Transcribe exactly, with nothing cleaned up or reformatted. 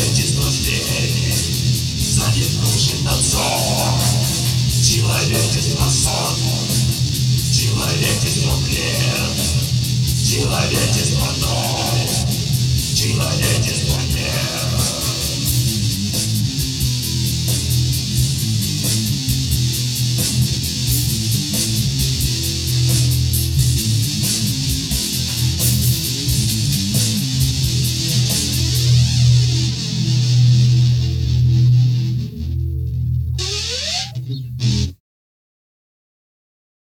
Человечество зверь, за ним нужен надзор. Человечество сон, человечество бред, человечество ноль, человечество нет.